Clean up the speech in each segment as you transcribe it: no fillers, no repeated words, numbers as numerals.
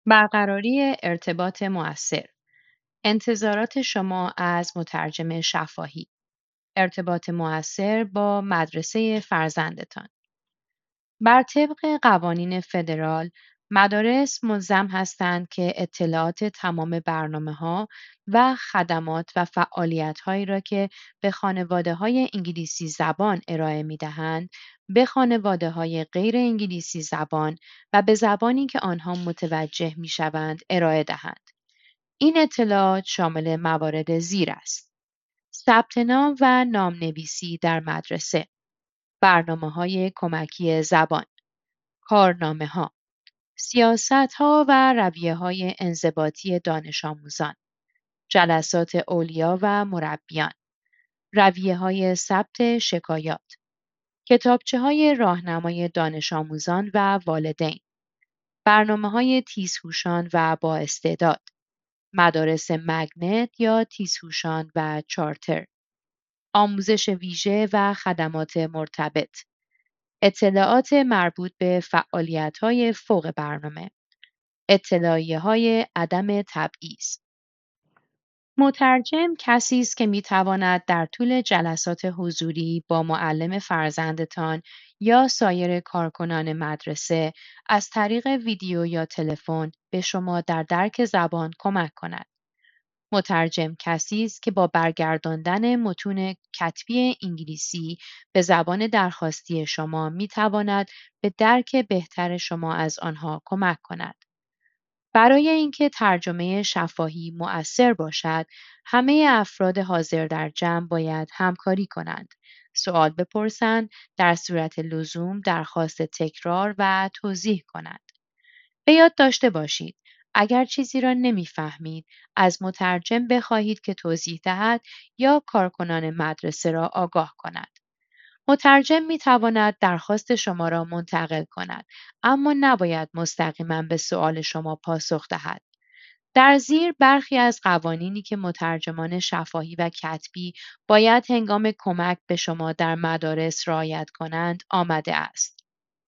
برقراری ارتباط مؤثر. انتظارات شما از مترجم شفاهی. ارتباط مؤثر با مدرسه فرزندتان. بر طبق قوانین فدرال، مدارس ملزم هستند که اطلاعات تمام برنامه‌ها و خدمات و فعالیت‌هایی را که به خانواده‌های انگلیسی زبان ارائه می‌دهند، به خانواده‌های غیر انگلیسی زبان و به زبانی که آنها متوجه می‌شوند ارائه دهند. این اطلاعات شامل موارد زیر است: ثبت نام و نام‌نویسی در مدرسه، برنامه‌های کمکی زبان، کارنامه‌ها، سیاست‌ها و رویه‌های انضباطی دانش آموزان، جلسات اولیا و مربیان، رویه‌های ثبت شکایات، کتابچه‌های راهنمای دانش آموزان و والدین، برنامه‌های تیزهوشان و بااستعداد، مدارس مگنت یا تیزهوشان و چارتر، آموزش ویژه و خدمات مرتبط، اطلاعات مربوط به فعالیت‌های فوق برنامه، اطلاعیه‌های عدم تبعیض. مترجم کسی است که می‌تواند در طول جلسات حضوری با معلم فرزندتان یا سایر کارکنان مدرسه از طریق ویدیو یا تلفن به شما در درک زبان کمک کند. مترجم کسی است که با برگرداندن متون کتبی انگلیسی به زبان درخواستی شما می‌تواند به درک بهتر شما از آنها کمک کند. برای اینکه ترجمه شفاهی مؤثر باشد، همه افراد حاضر در جمع باید همکاری کنند، سوال بپرسند، در صورت لزوم درخواست تکرار و توضیح کنند. به یاد داشته باشید، اگر چیزی را نمی‌فهمید، از مترجم بخواهید که توضیح دهد یا کارکنان مدرسه را آگاه کند. مترجم می‌تواند درخواست شما را منتقل کند، اما نباید مستقیما به سؤال شما پاسخ دهد. در زیر برخی از قوانینی که مترجمان شفاهی و کتبی باید هنگام کمک به شما در مدارس رعایت کنند آمده است.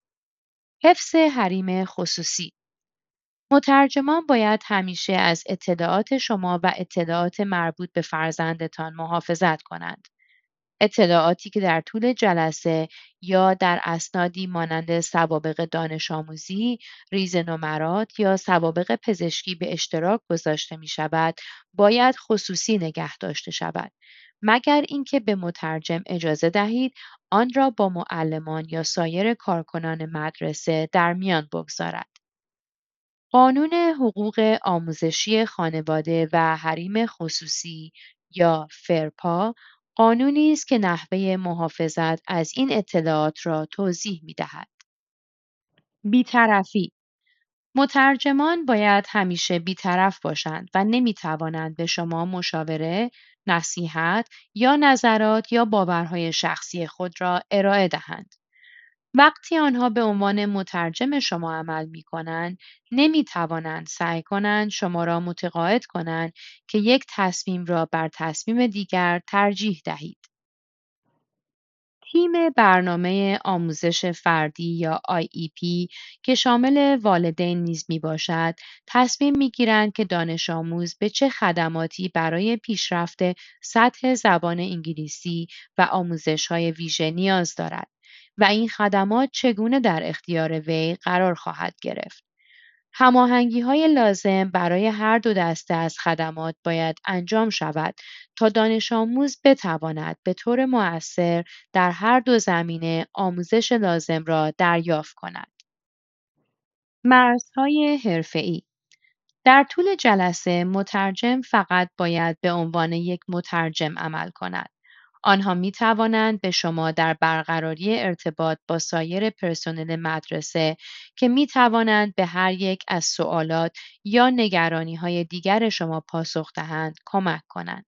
حفظ حریم خصوصی. مترجمان باید همیشه از اطلاعات شما و اطلاعات مربوط به فرزندتان محافظت کنند. اطلاعاتی که در طول جلسه یا در اسنادی مانند سوابق دانش آموزی، ریز نمرات یا سوابق پزشکی به اشتراک گذاشته می شود، باید خصوصی نگه داشته شود، مگر اینکه به مترجم اجازه دهید آن را با معلمان یا سایر کارکنان مدرسه در میان بگذارد. قانون حقوق آموزشی خانواده و حریم خصوصی یا فرپا قانونی است که نحوه محافظت از این اطلاعات را توضیح می‌دهد. بی‌طرفی. مترجمان باید همیشه بی‌طرف باشند و نمی‌توانند به شما مشاوره، نصیحت یا نظرات یا باورهای شخصی خود را ارائه دهند. وقتی آنها به عنوان مترجم شما عمل می کنند، نمی توانند سعی کنند شما را متقاعد کنند که یک تصمیم را بر تصمیم دیگر ترجیح دهید. تیم برنامه آموزش فردی یا IEP که شامل والدین نیز می باشد، تصمیم می گیرند که دانش آموز به چه خدماتی برای پیشرفت سطح زبان انگلیسی و آموزش های ویژه نیاز دارد و این خدمات چگونه در اختیار وی قرار خواهد گرفت. هماهنگی‌های لازم برای هر دو دسته از خدمات باید انجام شود تا دانش‌آموز بتواند به طور مؤثر در هر دو زمینه آموزش لازم را دریافت کند. مرزهای حرفه‌ای. در طول جلسه مترجم فقط باید به عنوان یک مترجم عمل کند. آنها می توانند به شما در برقراری ارتباط با سایر پرسنل مدرسه که می توانند به هر یک از سوالات یا نگرانی های دیگر شما پاسخ دهند کمک کنند.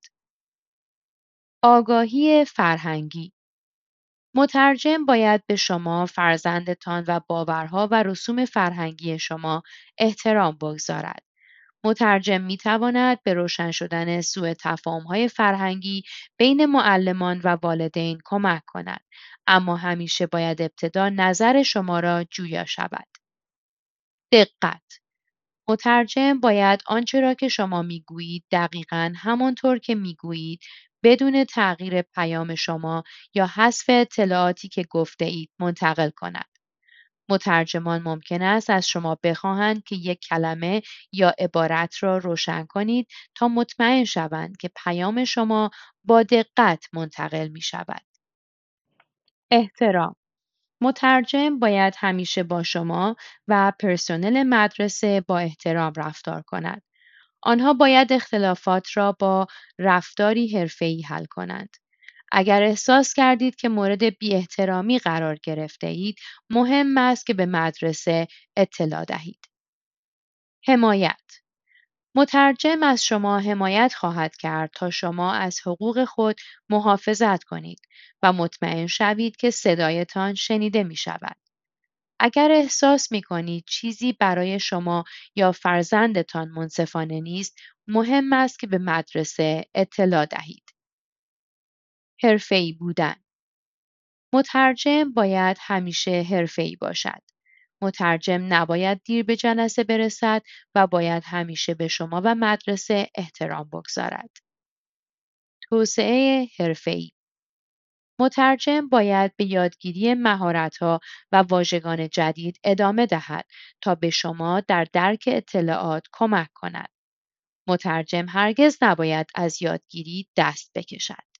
آگاهی فرهنگی. مترجم باید به شما، فرزندتان و باورها و رسوم فرهنگی شما احترام بگذارد. مترجم می‌تواند به روشن شدن سوءتفاهم‌های فرهنگی بین معلمان و والدین کمک کند، اما همیشه باید ابتدا نظر شما را جویا شود. دقت. مترجم باید آنچه را که شما میگویید دقیقاً همانطور که میگویید بدون تغییر پیام شما یا حذف اطلاعاتی که گفته اید منتقل کند. مترجمان ممکن است از شما بخواهند که یک کلمه یا عبارت را روشن کنید تا مطمئن شوند که پیام شما با دقت منتقل می شود. احترام. مترجم باید همیشه با شما و پرسنل مدرسه با احترام رفتار کند. آنها باید اختلافات را با رفتاری حرفه‌ای حل کنند. اگر احساس کردید که مورد بی‌احترامی قرار گرفته اید، مهم است که به مدرسه اطلاع دهید. حمایت. مترجم از شما حمایت خواهد کرد تا شما از حقوق خود محافظت کنید و مطمئن شوید که صدایتان شنیده می شود. اگر احساس می کنید چیزی برای شما یا فرزندتان منصفانه نیست، مهم است که به مدرسه اطلاع دهید. حرفه‌ای بودن. مترجم باید همیشه حرفه‌ای باشد. مترجم نباید دیر به جلسه برسد و باید همیشه به شما و مدرسه احترام بگذارد. توسعه حرفه‌ای. مترجم باید به یادگیری مهارت‌ها و واژگان جدید ادامه دهد تا به شما در درک اطلاعات کمک کند. مترجم هرگز نباید از یادگیری دست بکشد.